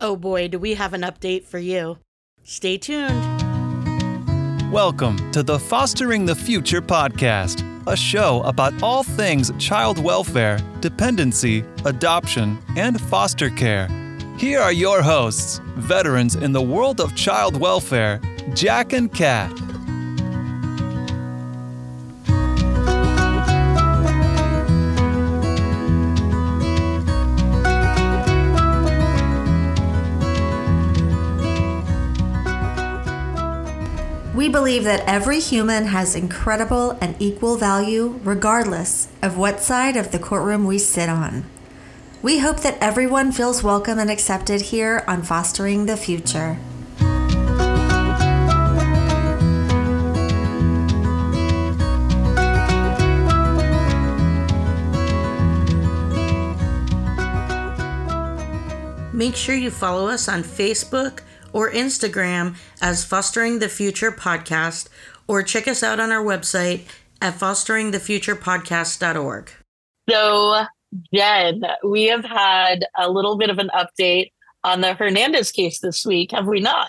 Oh boy, do we have an update for you. Stay tuned. Welcome to the Fostering the Future podcast, a show about all things child welfare, dependency, adoption, and foster care. Here are your hosts, veterans in the world of child welfare, Jack and Kat. We believe that every human has incredible and equal value regardless of what side of the courtroom we sit on. We hope that everyone feels welcome and accepted here on Fostering the Future. Make sure you follow us on Facebook or Instagram as Fostering the Future Podcast, or check us out on our website at fosteringthefuturepodcast.org. So, Jen, we have had a little bit of an update on the Hernandez case this week, have we not?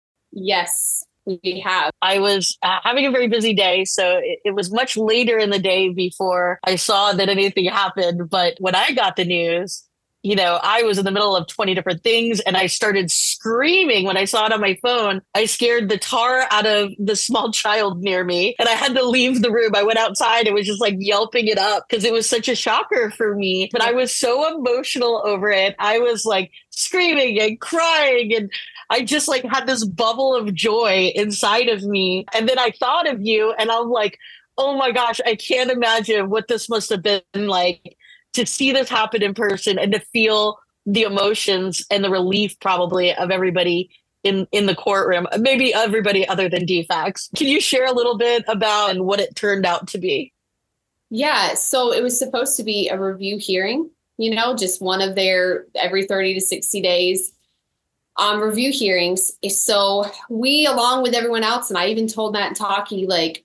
Yes, we have. I was having a very busy day, so it was much later in the day before I saw that anything happened. But when I got the news, I was in the middle of 20 different things and I started screaming when I saw it on my phone. I scared the tar out of the small child near me and I had to leave the room. I went outside and was just like yelping it up because it was such a shocker for me. But I was so emotional over it. I was like screaming and crying and I just like had this bubble of joy inside of me. And then I thought of you and I'm like, oh my gosh, I can't imagine what this must have been like to see this happen in person and to feel the emotions and the relief probably of everybody in the courtroom, maybe everybody other than DFACS. Can you share a little bit about what it turned out to be? Yeah, so it was supposed to be a review hearing, just one of their every 30 to 60 days review hearings. So we, along with everyone else, and I even told Matt and Taki,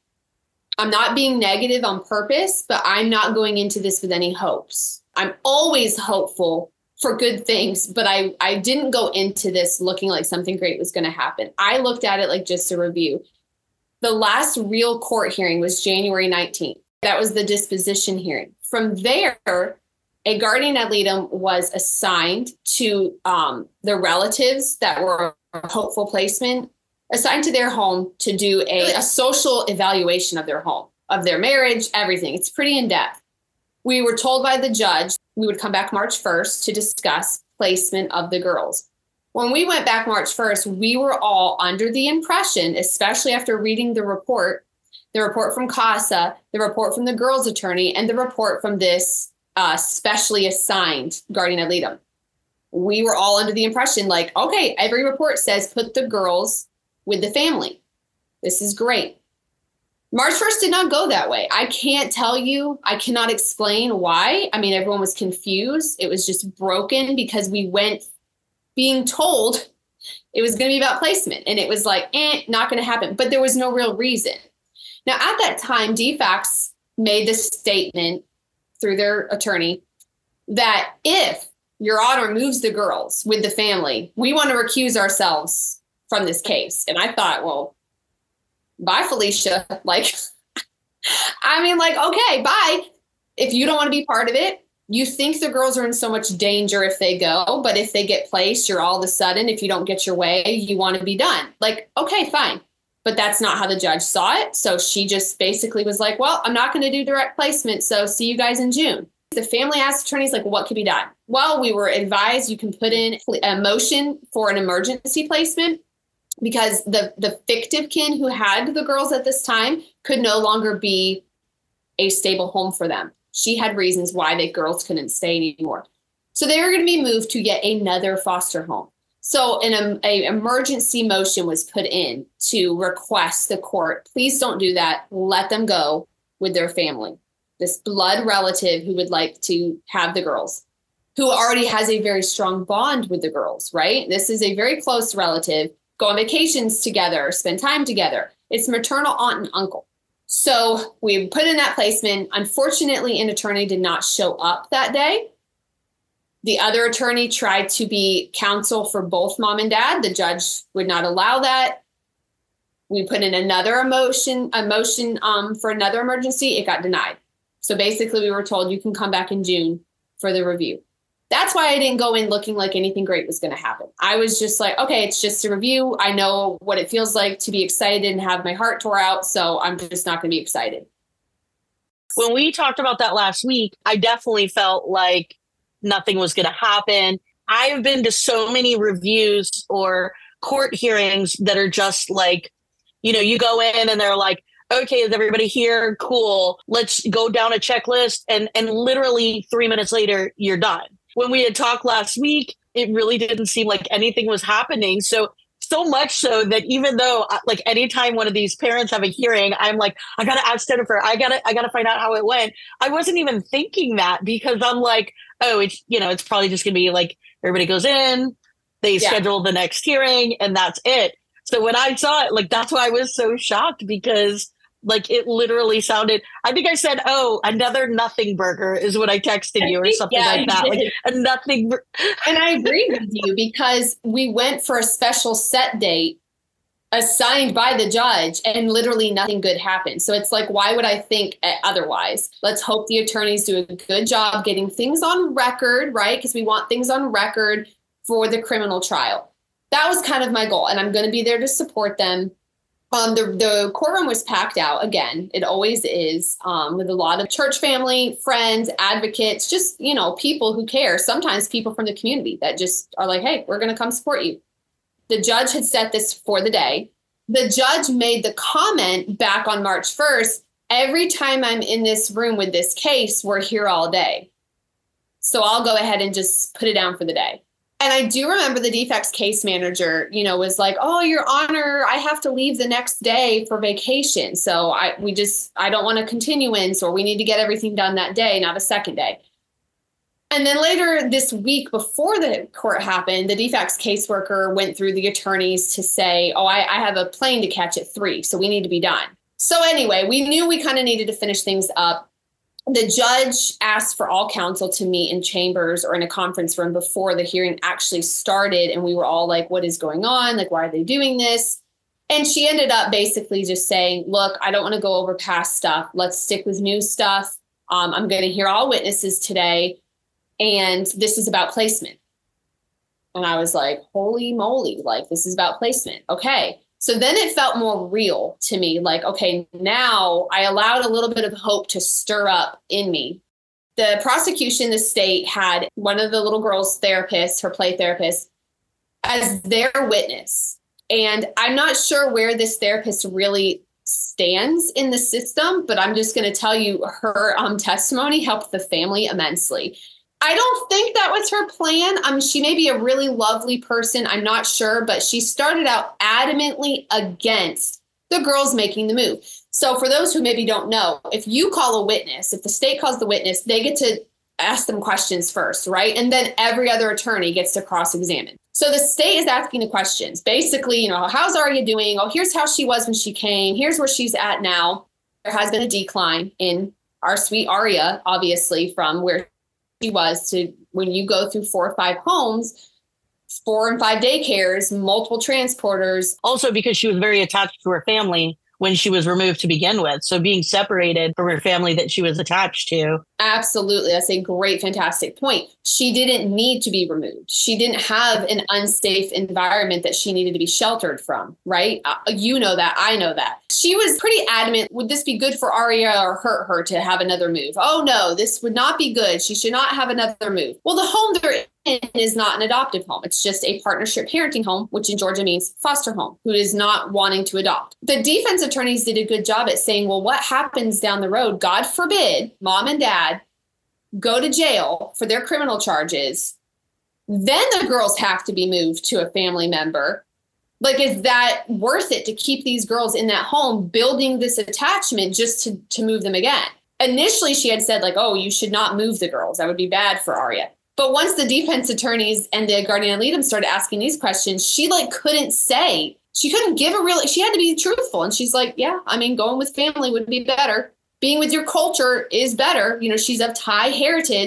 I'm not being negative on purpose, but I'm not going into this with any hopes. I'm always hopeful for good things, but I didn't go into this looking like something great was going to happen. I looked at it like just a review. The last real court hearing was January 19th. That was the disposition hearing. From there, a guardian ad litem was assigned to the relatives that were hopeful placement, assigned to their home to do a social evaluation of their home, of their marriage, everything. It's pretty in-depth. We were told by the judge we would come back March 1st to discuss placement of the girls. When we went back March 1st, we were all under the impression, especially after reading the report from CASA, the report from the girls' attorney, and the report from this specially assigned guardian ad litem. We were all under the impression okay, every report says put the girls with the family. This is great. March 1st did not go that way. I can't tell you. I cannot explain why. I mean, everyone was confused. It was just broken because we went being told it was going to be about placement. And it was not going to happen. But there was no real reason. Now, at that time, DFACS made this statement through their attorney that if Your Honor moves the girls with the family, we want to recuse ourselves from this case. And I thought, well, bye, Felicia. Okay, bye. If you don't want to be part of it, you think the girls are in so much danger if they go, but if they get placed, you're all of a sudden, if you don't get your way, you want to be done. Okay, fine. But that's not how the judge saw it. So she just basically was like, well, I'm not going to do direct placement. So see you guys in June. The family asked attorneys, what could be done? Well, we were advised you can put in a motion for an emergency placement, because the fictive kin who had the girls at this time could no longer be a stable home for them. She had reasons why the girls couldn't stay anymore. So they were going to be moved to yet another foster home. So an emergency motion was put in to request the court, please don't do that. Let them go with their family. This blood relative who would like to have the girls, who already has a very strong bond with the girls, right? This is a very close relative. Go on vacations together, spend time together. It's maternal aunt and uncle. So we put in that placement. Unfortunately, an attorney did not show up that day. The other attorney tried to be counsel for both mom and dad. The judge would not allow that. We put in a motion for another emergency. It got denied. So basically we were told you can come back in June for the review. That's why I didn't go in looking like anything great was going to happen. I was just like, okay, it's just a review. I know what it feels like to be excited and have my heart tore out. So I'm just not going to be excited. When we talked about that last week, I definitely felt like nothing was going to happen. I've been to so many reviews or court hearings that are just like, you know, you go in and they're like, okay, is everybody here? Cool. Let's go down a checklist. And literally 3 minutes later, you're done. When we had talked last week, it really didn't seem like anything was happening. So much so that even though like anytime one of these parents have a hearing, I'm like, I got to ask Jennifer, I got to find out how it went. I wasn't even thinking that because I'm like, oh, it's, you know, it's probably just gonna be like, everybody goes in, they schedule the next hearing and that's it. So when I saw it, like, that's why I was so shocked because like it literally sounded, I think I said, oh, another nothing burger is what I texted you or something like that. Like a nothing. And I agree with you because we went for a special set date assigned by the judge and literally nothing good happened. So it's like, why would I think otherwise? Let's hope the attorneys do a good job getting things on record, right? Because we want things on record for the criminal trial. That was kind of my goal. And I'm going to be there to support them. The courtroom was packed out again. It always is, with a lot of church family, friends, advocates, just, you know, people who care. Sometimes people from the community that just are like, hey, we're going to come support you. The judge had set this for the day. The judge made the comment back on March 1st, every time I'm in this room with this case, we're here all day. So I'll go ahead and just put it down for the day. And I do remember the defects case manager, you know, was like, oh, Your Honor, I have to leave the next day for vacation. So I don't want a continuance, or we need to get everything done that day, not a second day. And then later this week before the court happened, the defects caseworker went through the attorneys to say, oh, I have a plane to catch at 3, so we need to be done. So anyway, we knew we kind of needed to finish things up. The judge asked for all counsel to meet in chambers or in a conference room before the hearing actually started. And we were all like, what is going on? Like, why are they doing this? And she ended up basically just saying, look, I don't want to go over past stuff. Let's stick with new stuff. I'm going to hear all witnesses today. And this is about placement. And I was like, holy moly, like, this is about placement. Okay. So then it felt more real to me. Like, okay, now I allowed a little bit of hope to stir up in me. The prosecution, the state, had one of the little girl's therapists, her play therapist, as their witness. And I'm not sure where this therapist really stands in the system, but I'm just going to tell you her testimony helped the family immensely. I don't think that was her plan. She may be a really lovely person. I'm not sure, but she started out adamantly against the girls making the move. So for those who maybe don't know, if you call a witness, if the state calls the witness, they get to ask them questions first, right? And then every other attorney gets to cross-examine. So the state is asking the questions. Basically, you know, how's Aria doing? Oh, here's how she was when she came. Here's where she's at now. There has been a decline in our sweet Aria, obviously, from where she was to when you go through 4 or 5 homes, 4 and 5 daycares, multiple transporters. Also because she was very attached to her family when she was removed to begin with. So being separated from her family that she was attached to. Absolutely. That's a great, fantastic point. She didn't need to be removed. She didn't have an unsafe environment that she needed to be sheltered from, right? You know that. I know that. She was pretty adamant. Would this be good for Aria or hurt her to have another move? Oh, no, this would not be good. She should not have another move. Well, the home they're in is not an adoptive home. It's just a partnership parenting home, which in Georgia means foster home, who is not wanting to adopt. The defense attorneys did a good job at saying, well, what happens down the road? God forbid mom and dad go to jail for their criminal charges. Then the girls have to be moved to a family member. Like, is that worth it to keep these girls in that home, building this attachment just to move them again? Initially, she had said, like, oh, you should not move the girls. That would be bad for Aria. But once the defense attorneys and the guardian ad litem started asking these questions, she couldn't say, she couldn't give she had to be truthful. And she's like, yeah, I mean, going with family would be better. Being with your culture is better. You know, she's of Thai heritage.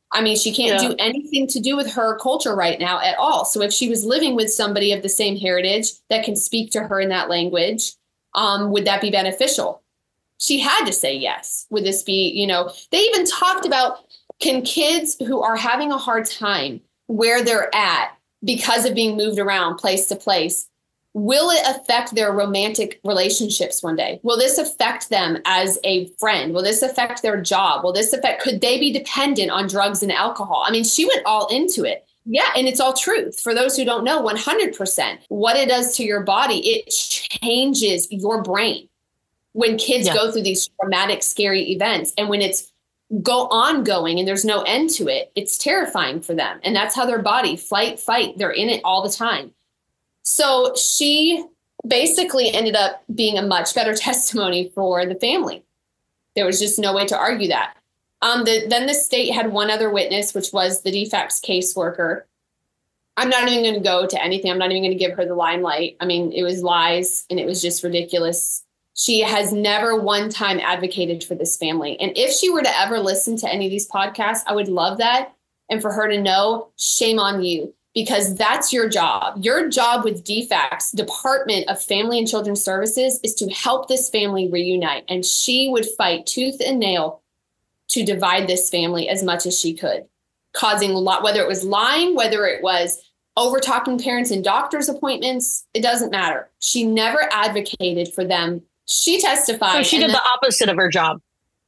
I mean, she can't do anything to do with her culture right now at all. So if she was living with somebody of the same heritage that can speak to her in that language, would that be beneficial? She had to say yes. Would this be, they even talked about, can kids who are having a hard time where they're at because of being moved around place to place, will it affect their romantic relationships one day? Will this affect them as a friend? Will this affect their job? Could they be dependent on drugs and alcohol? I mean, she went all into it. Yeah. And it's all truth. For those who don't know, 100%, what it does to your body, it changes your brain when kids go through these traumatic, scary events. And when it's ongoing and there's no end to it, it's terrifying for them. And that's how their body, flight, fight, they're in it all the time. So she basically ended up being a much better testimony for the family. There was just no way to argue that. Then the state had one other witness, which was the DFACS caseworker. I'm not even going to go to anything. I'm not even going to give her the limelight. I mean, it was lies and it was just ridiculous. She has never one time advocated for this family. And if she were to ever listen to any of these podcasts, I would love that. And for her to know, shame on you. Because that's your job. Your job with DFACS, Department of Family and Children's Services, is to help this family reunite. And she would fight tooth and nail to divide this family as much as she could, causing a lot, whether it was lying, whether it was over talking parents in doctor's appointments, it doesn't matter. She never advocated for them. She testified. So she did the opposite of her job.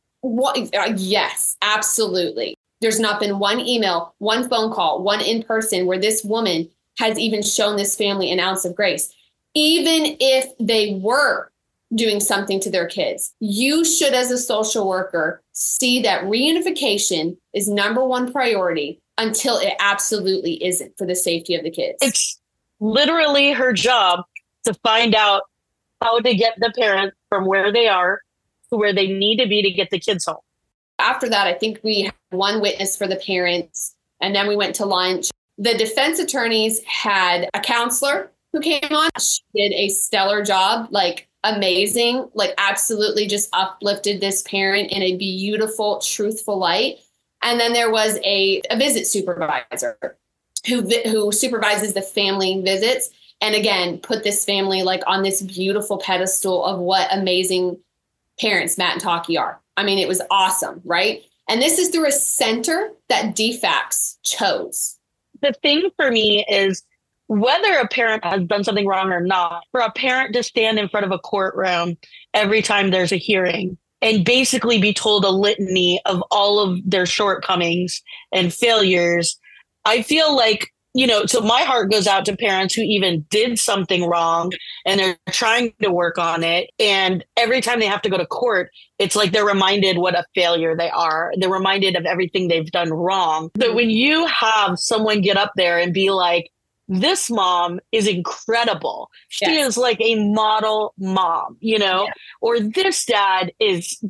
Yes, absolutely. There's not been one email, one phone call, one in person where this woman has even shown this family an ounce of grace. Even if they were doing something to their kids, you should, as a social worker, see that reunification is number one priority until it absolutely isn't, for the safety of the kids. It's literally her job to find out how to get the parent from where they are to where they need to be to get the kids home. After that, I think we had one witness for the parents, and then we went to lunch. The defense attorneys had a counselor who came on. She did a stellar job, like amazing, like absolutely just uplifted this parent in a beautiful, truthful light. And then there was a visit supervisor who supervises the family visits. And again, put this family like on this beautiful pedestal of what amazing parents Matt and Taki are. I mean, it was awesome, right? And this is through a center that DFACS chose. The thing for me is whether a parent has done something wrong or not, for a parent to stand in front of a courtroom every time there's a hearing and basically be told a litany of all of their shortcomings and failures, I feel like, so my heart goes out to parents who even did something wrong and they're trying to work on it. And every time they have to go to court, it's like they're reminded what a failure they are. They're reminded of everything they've done wrong. So when you have someone get up there and be like, this mom is incredible. She is like a model mom, or this dad is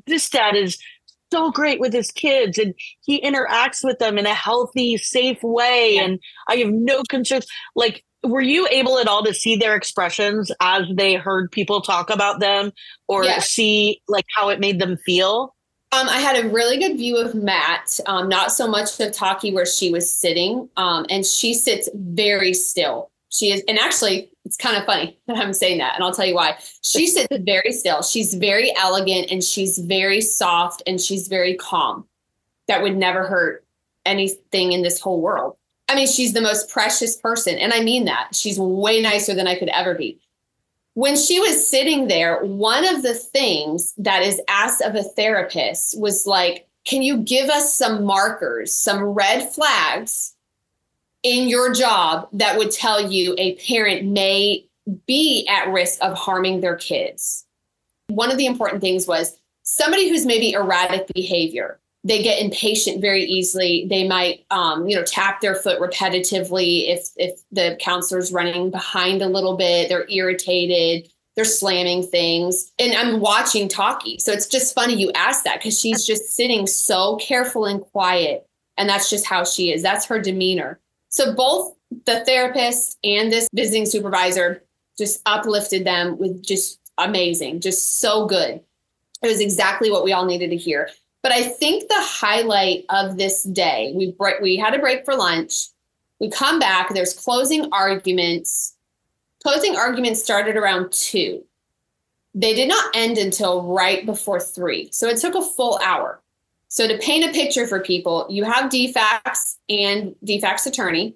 so great with his kids and he interacts with them in a healthy, safe way. And I have no concerns. Like, were you able at all to see their expressions as they heard people talk about them or see like how it made them feel? I had a really good view of Matt, not so much of Taki where she was sitting, and she sits very still. She is, and actually, it's kind of funny that I'm saying that, and I'll tell you why. She sits very still. She's very elegant, and she's very soft, and she's very calm. That would never hurt anything in this whole world. I mean, she's the most precious person, and I mean that. She's way nicer than I could ever be. When she was sitting there, one of the things that is asked of a therapist was like, can you give us some markers, some red flags in your job that would tell you a parent may be at risk of harming their kids? One of the important things was somebody who's maybe erratic behavior. They get impatient very easily. They might, tap their foot repetitively if the counselor's running behind a little bit. They're irritated. They're slamming things. And I'm watching Taki. So it's just funny you asked that because she's just sitting so careful and quiet. And that's just how she is. That's her demeanor. So both the therapist and this visiting supervisor just uplifted them with just amazing, just so good. It was exactly what we all needed to hear. But I think the highlight of this day, we had a break for lunch. We come back, there's closing arguments. Closing arguments started around 2. They did not end until right before 3. So it took a full hour. So to paint a picture for people, you have DFACS and DFACS attorney.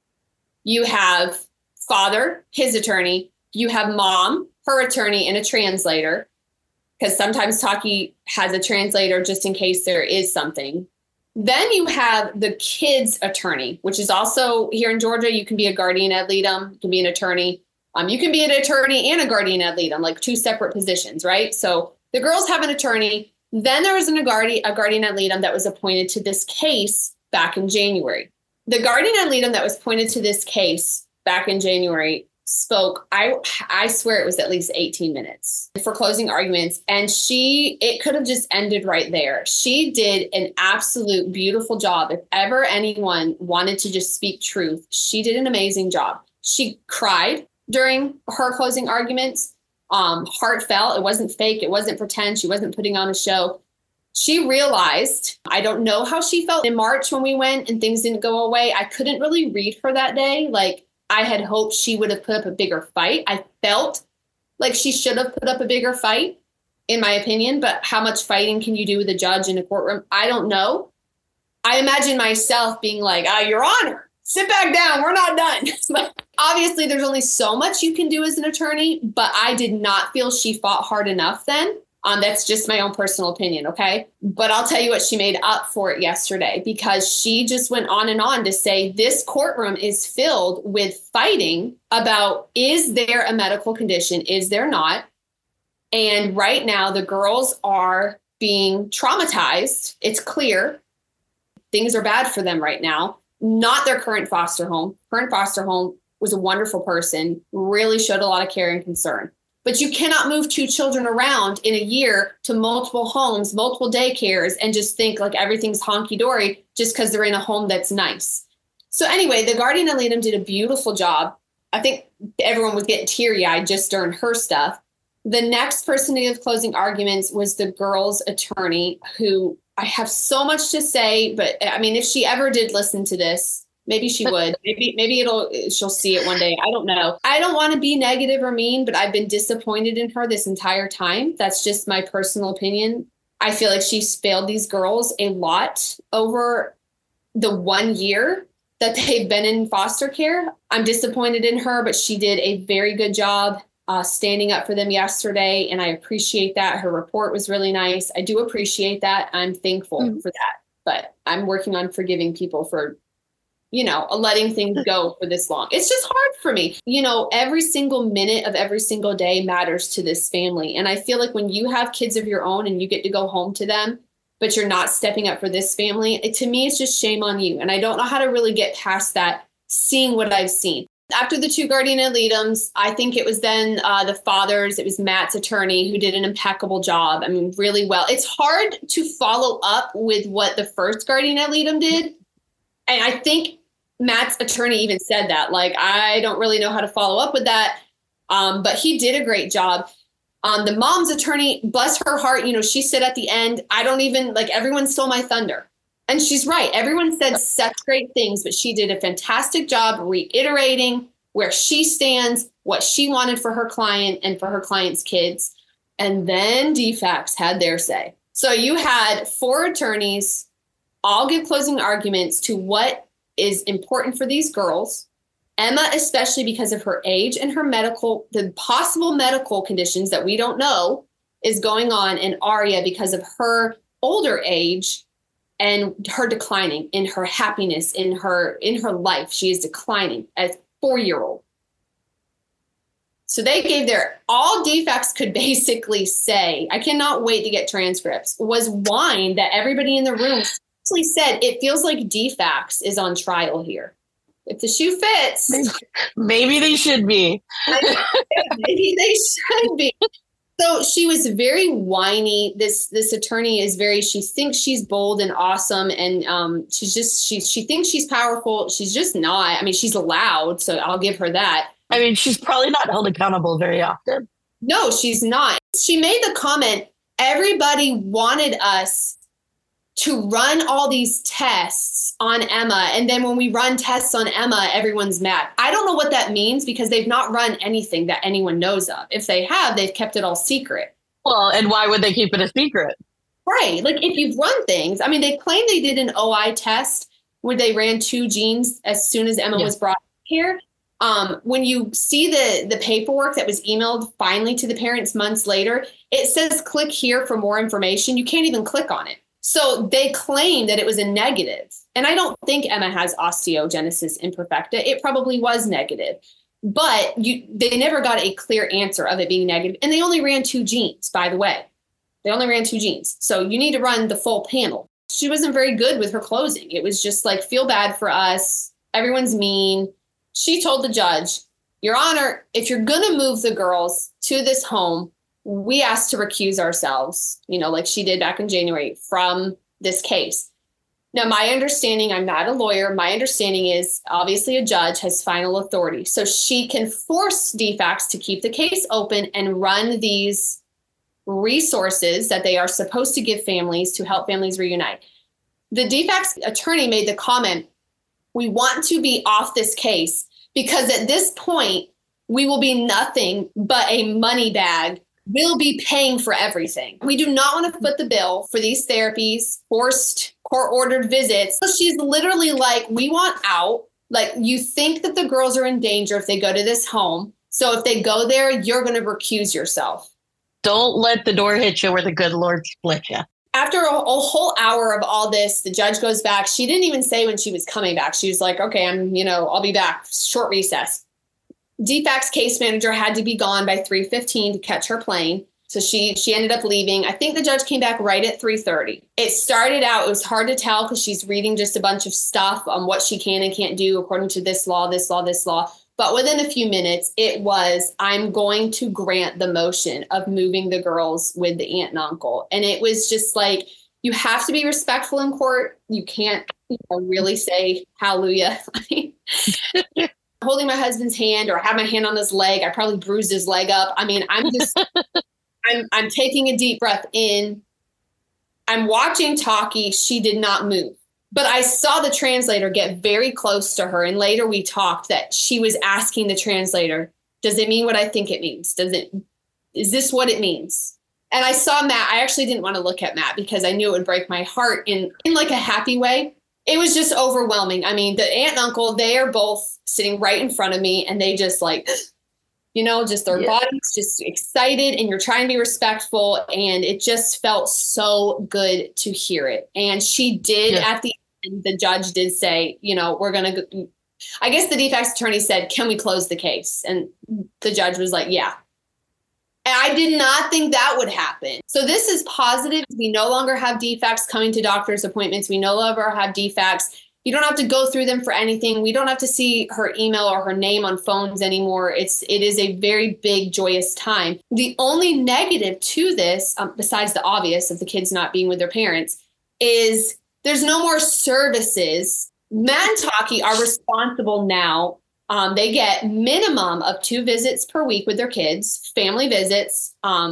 You have father, his attorney. You have mom, her attorney, and a translator. Because sometimes Taki has a translator just in case there is something. Then you have the kid's attorney, which is also here in Georgia. You can be a guardian ad litem, you can be an attorney. You can be an attorney and a guardian ad litem, like 2 separate positions, right? So the girls have an attorney. Then there was a guardian ad litem that was appointed to this case back in January. The guardian ad litem that was appointed to this case back in January spoke, I swear it was at least 18 minutes for closing arguments. And it could have just ended right there. She did an absolute beautiful job. If ever anyone wanted to just speak truth, she did an amazing job. She cried during her closing arguments, heartfelt. It wasn't fake. It wasn't pretend. She wasn't putting on a show. She realized, I don't know how she felt in March when we went and things didn't go away. I couldn't really read her that day. Like, I had hoped she would have put up a bigger fight. I felt like she should have put up a bigger fight, in my opinion. But how much fighting can you do with a judge in a courtroom? I don't know. I imagine myself being like, Your Honor, sit back down. We're not done. But obviously, there's only so much you can do as an attorney. But I did not feel she fought hard enough then. That's just my own personal opinion, okay? But I'll tell you what, she made up for it yesterday because she just went on and on to say this courtroom is filled with fighting about, is there a medical condition? Is there not? And right now, the girls are being traumatized. It's clear things are bad for them right now. Not their current foster home. Current foster home was a wonderful person, really showed a lot of care and concern. But you cannot move 2 children around in a year to multiple homes, multiple daycares, and just think like everything's honky-dory just because they're in a home that's nice. So anyway, the guardian ad litem did a beautiful job. I think everyone was getting teary-eyed just during her stuff. The next person to give closing arguments was the girl's attorney, who I have so much to say, but I mean, if she ever did listen to this, maybe she would. Maybe she'll see it one day. I don't know. I don't want to be negative or mean, but I've been disappointed in her this entire time. That's just my personal opinion. I feel like she's failed these girls a lot over the 1 year that they've been in foster care. I'm disappointed in her, but she did a very good job standing up for them yesterday, and I appreciate that. Her report was really nice. I do appreciate that. I'm thankful for that, but I'm working on forgiving people for letting things go for this long. It's just hard for me. Every single minute of every single day matters to this family. And I feel like when you have kids of your own and you get to go home to them, but you're not stepping up for this family, to me, it's just shame on you. And I don't know how to really get past that, seeing what I've seen. After the 2 guardian ad litems, I think it was then the fathers. It was Matt's attorney who did an impeccable job. I mean, really well. It's hard to follow up with what the first guardian ad litem did. And I think Matt's attorney even said that, like, I don't really know how to follow up with that. But he did a great job. The mom's attorney, bless her heart, she said at the end, everyone stole my thunder. And she's right. Everyone said such great things, but she did a fantastic job reiterating where she stands, what she wanted for her client and for her client's kids. And then DFACS had their say. So you had 4 attorneys all give closing arguments to what is important for these girls. Emma, especially because of her age and her the possible medical conditions that we don't know is going on, and Aria because of her older age and her declining in her happiness, in her life. She is declining as a 4-year-old. So they gave all DFACS could basically say, I cannot wait to get transcripts, was whine that everybody in the room said, it feels like DFACS is on trial here. If the shoe fits. Maybe they should be. Maybe they should be. So she was very whiny. This attorney is she thinks she's bold and awesome. And she thinks she's powerful. She's just not. I mean, she's loud, so I'll give her that. I mean, she's probably not held accountable very often. No, she's not. She made the comment, everybody wanted us to run all these tests on Emma. And then when we run tests on Emma, everyone's mad. I don't know what that means because they've not run anything that anyone knows of. If they have, they've kept it all secret. Well, and why would they keep it a secret? Right. Like if you've run things, I mean, they claim they did an OI test where they ran 2 genes as soon as Emma was brought here. When you see the paperwork that was emailed finally to the parents months later, it says click here for more information. You can't even click on it. So they claim that it was a negative. And I don't think Emma has osteogenesis imperfecta. It probably was negative. But they never got a clear answer of it being negative. And they only ran 2 genes, by the way. They only ran 2 genes. So you need to run the full panel. She wasn't very good with her closing. It was just like, feel bad for us. Everyone's mean. She told the judge, Your Honor, if you're going to move the girls to this home, we asked to recuse ourselves, like she did back in January, from this case. Now, my understanding, I'm not a lawyer. My understanding is obviously a judge has final authority. So she can force DFACS to keep the case open and run these resources that they are supposed to give families to help families reunite. The DFACS attorney made the comment, we want to be off this case because at this point, we will be nothing but a money bag. We'll be paying for everything. We do not want to foot the bill for these therapies, forced court-ordered visits. So she's literally like, we want out. Like, you think that the girls are in danger if they go to this home. So if they go there, you're going to recuse yourself. Don't let the door hit you where the good Lord split you. After a whole hour of all this, the judge goes back. She didn't even say when she was coming back. She was like, okay, I'll be back. Short recess. DFACS case manager had to be gone by 3:15 to catch her plane. So she ended up leaving. I think the judge came back right at 3:30. It started out, it was hard to tell because she's reading just a bunch of stuff on what she can and can't do according to this law, this law, this law. But within a few minutes, it was, I'm going to grant the motion of moving the girls with the aunt and uncle. And it was just like, you have to be respectful in court. You can't really say hallelujah. Holding my husband's hand or have my hand on his leg. I probably bruised his leg up. I mean, I'm taking a deep breath in. I'm watching Taki. She did not move. But I saw the translator get very close to her. And later we talked that she was asking the translator, does it mean what I think it means? Is this what it means? And I saw Matt. I actually didn't want to look at Matt because I knew it would break my heart in like a happy way. It was just overwhelming. I mean, the aunt and uncle, they are both sitting right in front of me and they just like, just their bodies just excited and you're trying to be respectful. And it just felt so good to hear it. And she did at the end, the judge did say, we're going to, I guess the DFACS attorney said, can we close the case? And the judge was like, yeah. And I did not think that would happen. So this is positive. We no longer have DFACS coming to doctor's appointments. We no longer have DFACS. You don't have to go through them for anything. We don't have to see her email or her name on phones anymore. It is a very big, joyous time. The only negative to this, besides the obvious of the kids not being with their parents, is there's no more services. Matt and Taki are responsible now. They get minimum of 2 visits per week with their kids, family visits.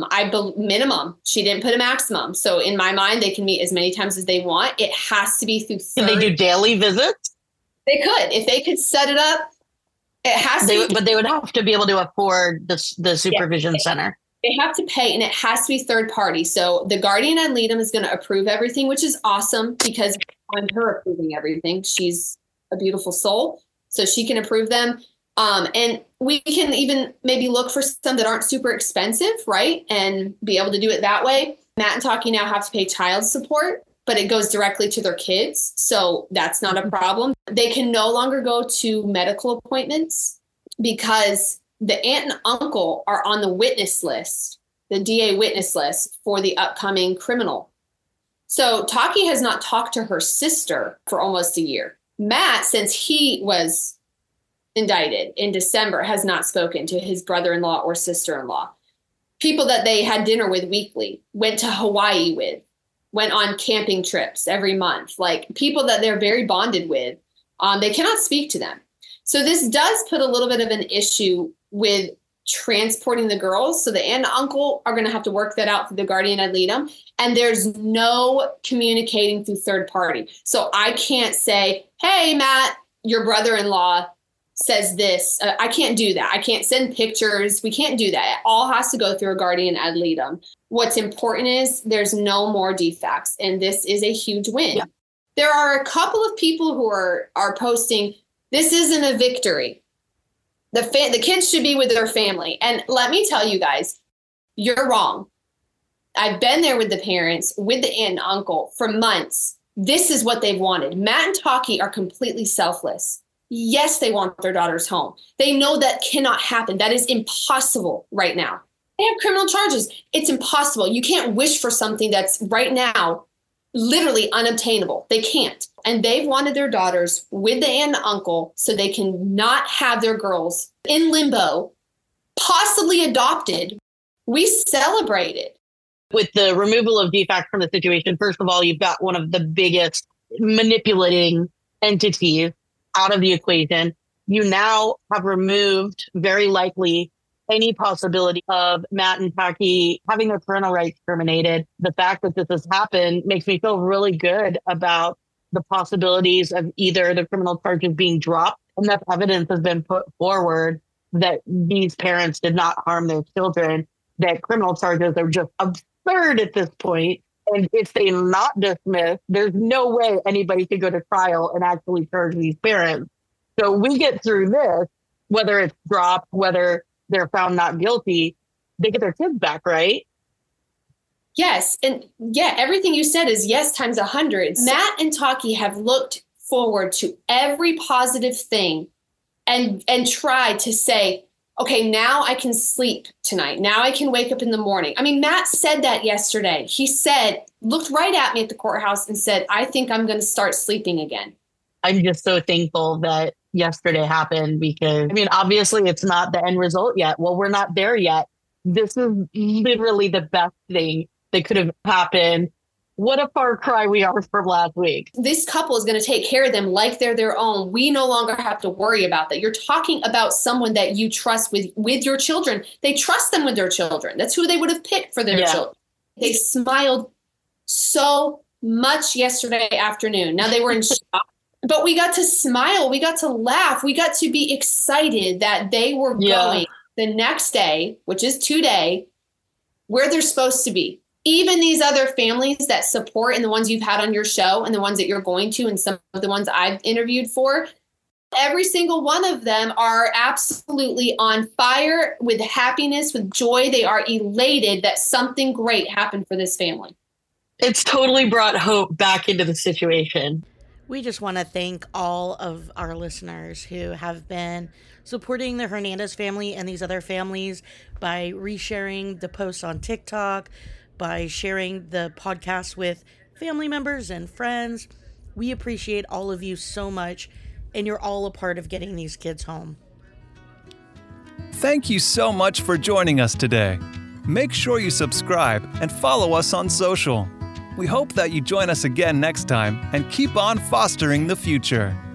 Minimum. She didn't put a maximum. So in my mind, they can meet as many times as they want. It has to be through Can they do daily visits? They could. If they could set it up, it has to. But they would have to be able to afford the supervision center. They have to pay, and it has to be third party. So the guardian ad litem is going to approve everything, which is awesome because I'm her approving everything. She's a beautiful soul. So she can approve them. And we can even maybe look for some that aren't super expensive, right? And be able to do it that way. Matt and Taki now have to pay child support, but it goes directly to their kids. So that's not a problem. They can no longer go to medical appointments because the aunt and uncle are on the witness list, the DA witness list for the upcoming criminal. So Taki has not talked to her sister for almost a year. Matt, since he was indicted in December, has not spoken to his brother-in-law or sister-in-law. People that they had dinner with weekly, went to Hawaii with, went on camping trips every month, like people that they're very bonded with, they cannot speak to them. So this does put a little bit of an issue with transporting the girls. So the aunt and uncle are going to have to work that out through the guardian ad litem. And there's no communicating through third party. So I can't say, hey, Matt, your brother-in-law says this. I can't do that. I can't send pictures. We can't do that. It all has to go through a guardian ad litem. What's important is there's no more defects. And this is a huge win. Yeah. There are a couple of people who are posting, this isn't a victory. The kids should be with their family. And let me tell you guys, you're wrong. I've been there with the parents, with the aunt and uncle for months. This is what they've wanted. Matt and Taki are completely selfless. Yes, they want their daughters home. They know that cannot happen. That is impossible right now. They have criminal charges. It's impossible. You can't wish for something that's right now literally unobtainable. They can't. And they've wanted their daughters with the aunt and uncle so they can not have their girls in limbo, possibly adopted. We celebrated. With the removal of defect from the situation, first of all, you've got one of the biggest manipulating entities out of the equation. You now have removed, very likely, any possibility of Matt and Taki having their parental rights terminated. The fact that this has happened makes me feel really good about the possibilities of either the criminal charges being dropped, enough evidence has been put forward that these parents did not harm their children, that criminal charges are just absurd at this point. And if they're not dismissed, there's no way anybody could go to trial and actually charge these parents. So we get through this, whether it's dropped, whether they're found not guilty, they get their kids back, right? Yes. And yeah, everything you said is yes times 100. Matt and Taki have looked forward to every positive thing and tried to say, okay, now I can sleep tonight. Now I can wake up in the morning. I mean, Matt said that yesterday. He said, looked right at me at the courthouse and said, I think I'm going to start sleeping again. I'm just so thankful that yesterday happened because, I mean, obviously it's not the end result yet. Well, we're not there yet. This is literally the best thing that could have happened. What a far cry we are from last week. This couple is going to take care of them like they're their own. We no longer have to worry about that. You're talking about someone that you trust with your children. They trust them with their children. That's who they would have picked for their children. They smiled so much yesterday afternoon. Now they were in shock, but we got to smile. We got to laugh. We got to be excited that they were going the next day, which is today, where they're supposed to be. Even these other families that support and the ones you've had on your show and the ones that you're going to and some of the ones I've interviewed for, every single one of them are absolutely on fire with happiness, with joy. They are elated that something great happened for this family. It's totally brought hope back into the situation. We just want to thank all of our listeners who have been supporting the Hernandez family and these other families by resharing the posts on TikTok, by sharing the podcast with family members and friends. We appreciate all of you so much, and you're all a part of getting these kids home. Thank you so much for joining us today. Make sure you subscribe and follow us on social. We hope that you join us again next time and keep on fostering the future.